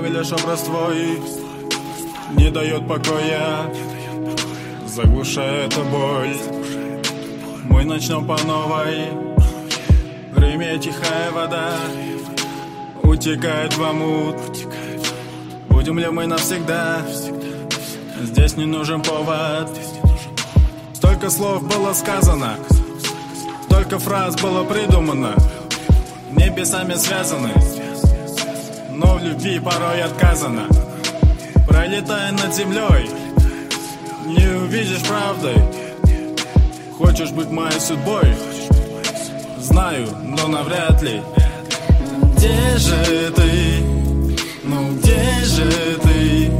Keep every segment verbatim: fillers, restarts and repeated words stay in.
лишь образ твой не дает покоя, заглушает эту боль. Мы начнем по новой. В Риме тихая вода утекает в омут. Будем ли мы навсегда? Здесь не нужен повод. Столько слов было сказано, столько фраз было придумано, небесами связаны, но в любви порой отказано. Пролетая над землей, не увидишь правды. Хочешь быть моей судьбой? Знаю, но навряд ли. Где же ты? Ну где же ты?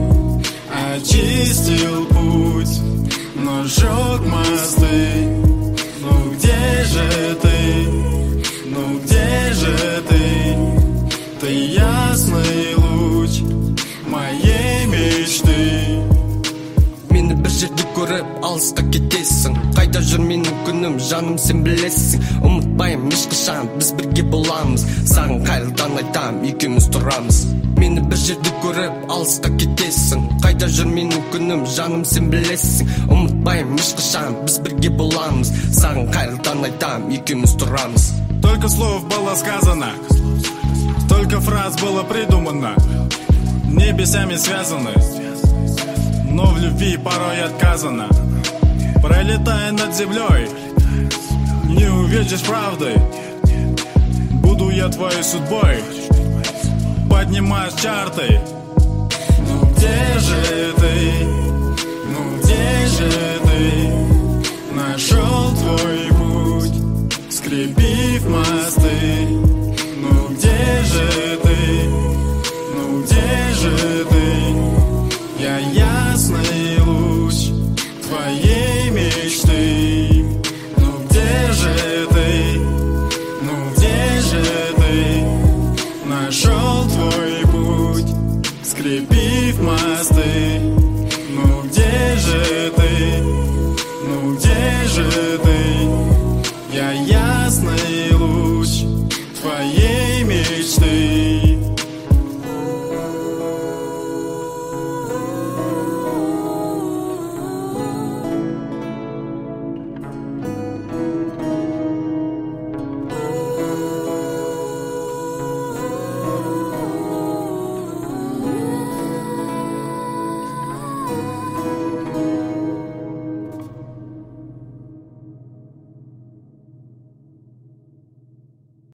Очистил путь, но сжег мосты. Ну где же ты? Ну где же ты? Ты ясный луч моей мечты. Мені бір жерде көріп алысқа кетесің. Қайда жүр менің күнім, жаным сен білесің. Ұмытпайым ешқашан біз бірге боламыз. Саған қайырлыдан айтам, екеуміз тұрамыз. Мені бір жерде көріп алысқа кетесің. Қайда жүр менің күнім, жаным сен білесің. Ұмытпайым ешқашан біз бірге боламыз. Саған қайырлыдан айтам, екеуміз тұрамыз. Только слов было сказано, столько фраз было придумано, небесами связаны, но в любви порой отказано. Пролетая над землей, не увидишь правды. Буду я твоей судьбой, поднимаюсь чарты. Ну где же ты? Ну где же ты? Нашел твой путь, скрепив мосты. Ну где же ты? Ну где же ты? Я ясный